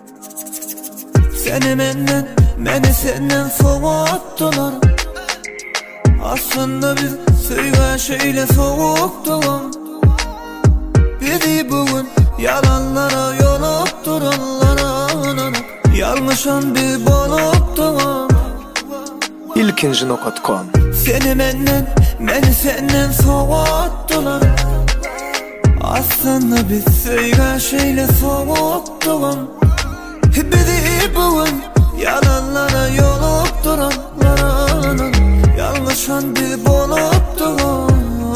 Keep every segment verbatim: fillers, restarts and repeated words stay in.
Seni menden, meni senden soğuttular. Aslında biz söyleşeyle soğuktular. Bizi bugün yalanlara yolup duranlara yalmışan bir bolup duran. ilkinci nokta com. Seni menden, meni senden soğuttular. Aslında biz söyleşeyle soğuktular. Bizi bugün yalanlara yolup duranlara yalmışan bir bolup duran.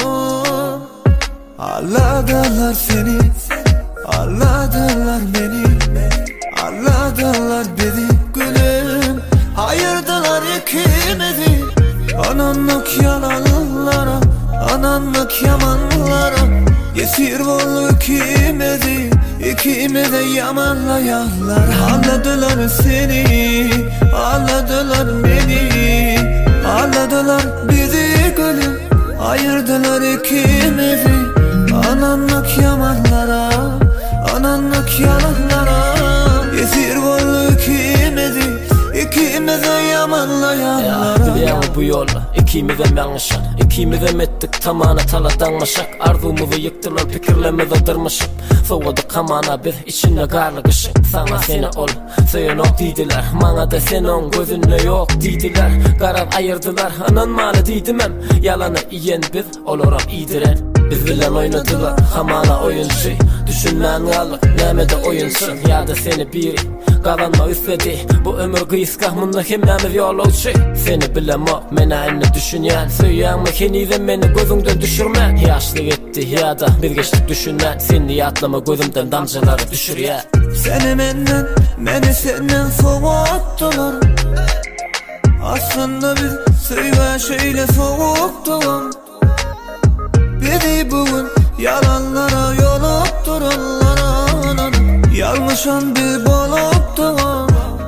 Ağladılar seni, ağladılar beni, ağladılar bizi gülüm. Ayırdılar ikimizi, ananlık yalanlara, ananlık yamanlara. Yesir oldu ikimizi, ikimize yamanlayanlar. Ağladılar seni, ağladılar beni, ağladılar bizi gülüm. Ayırdılar ikimizi, ananlık yamanlara, ananlık yalanlara. Yesir oldu ikimizi, ikimize yamanlayanlara. Ya biliyorum bu yolla ikimizem yanlışak, ikimizem ettik tamana taladanlaşak. Arzumuzu yıktılar, fikirlerimizi dırmışık. Soğudu kamana biz içinde garlık ışık. Sana seni ol, söyün ok deydiler. Bana da senin gözünle yok deydiler. Karar ayırdılar, anan malı deydimem. Yalanı iyen biz, oluram iyidiren. Biz bilen oynadılar, hamana oyuncu. Düşünmen kaldık, nemede oyunsun. Ya da seni biri kazanma istedi. Bu ömür kıyıskah, bununla hemmemiz yolluçu. Seni bilen o, mena inni düşünyen. Söyleyen mekanizm beni gözünden düşürmen. Yaşlı gitti ya da biz geçtik düşünen. Seni yatlama gözümden damcıları düşür ya. Seni menden, meni senden soğuttular. Aslında biz söyleşeyle soğuktular. Bizi bugün yalanlara yolup duranlara yalmışan bir bolup duran.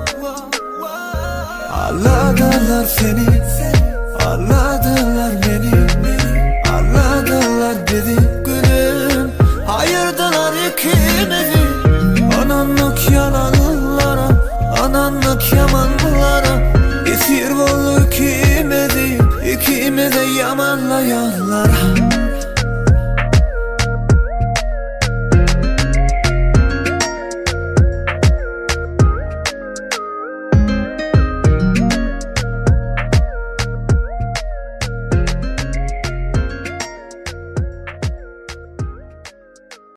Ağladılar seni, ağladılar beni, ağladılar bizi gülüm. Ayırdılar ikimizi, ananlık yalanlara, ananlık yamanlara. Esir oldu ikimizi, ikimize yamanlayanlar.